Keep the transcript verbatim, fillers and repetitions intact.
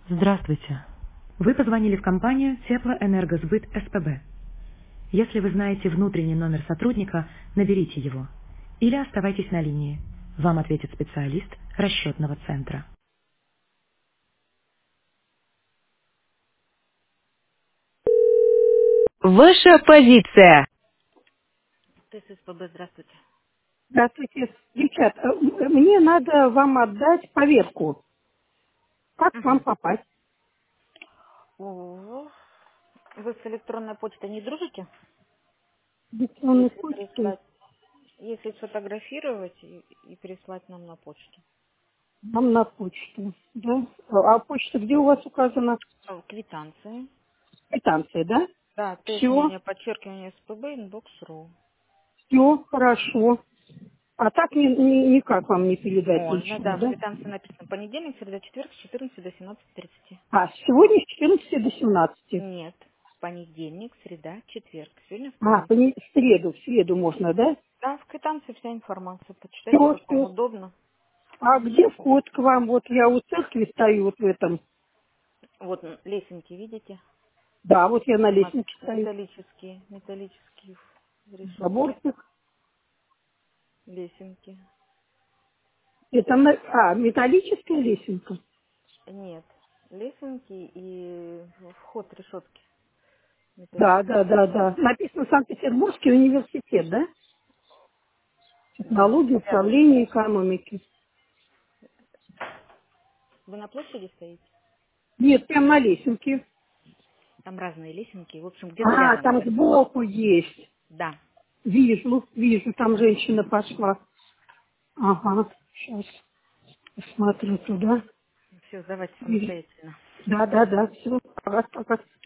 Здравствуйте. Вы позвонили в компанию Теплоэнергосбыт СПБ. Если вы знаете внутренний номер сотрудника, наберите его. Или оставайтесь на линии. Вам ответит специалист расчетного центра. Ваша позиция. Ты с СПБ, здравствуйте. Здравствуйте. Девчат, э, м- мне надо вам отдать поверку. Как к вам Мгм. попасть? О, вы с электронной почтой не дружите? В электронной Если почте? прислать, если сфотографировать и, и переслать нам на почту. Вам на почту. Да? А почта где у вас указана? А, квитанции. Квитанция, да? Да, Все, теснение, подчеркивание СПБ, инбокс.ру. все, хорошо. А так ни- ни- никак вам не передать Можно, ничего, да, в да? квитанции написано понедельник, среда, четверг, с четырнадцати до семнадцати тридцати. А, сегодня с четырнадцати до семнадцати. Нет, понедельник, среда, четверг. Сегодня А, вторник. пони- в среду, в среду можно, да? Да, в квитанции вся информация. Почитайте, Все, как вам все. удобно. А где вход к вам? Вот я у церкви стою вот в этом. Вот м, лесенки, видите? Да, вот я на Мат- лестнице стою. Металлические, металлические решетки, Заборчик. лесенки. Это на- а, металлическая лесенка. Нет, лесенки и вход решетки Да, да, металлические. да, да. Написано Санкт-Петербургский университет, да? Да, Технологии рядом. управления экономики. Вы на площади стоите? Нет, прям на лесенке. Там разные лесенки. В общем, где-то А, рядом, там наверное. сбоку есть. Да. Вижу, вижу, там женщина пошла. Ага, сейчас посмотрю туда. Все, давайте Вижу. самостоятельно. Да, да, да, все. Ага, ага.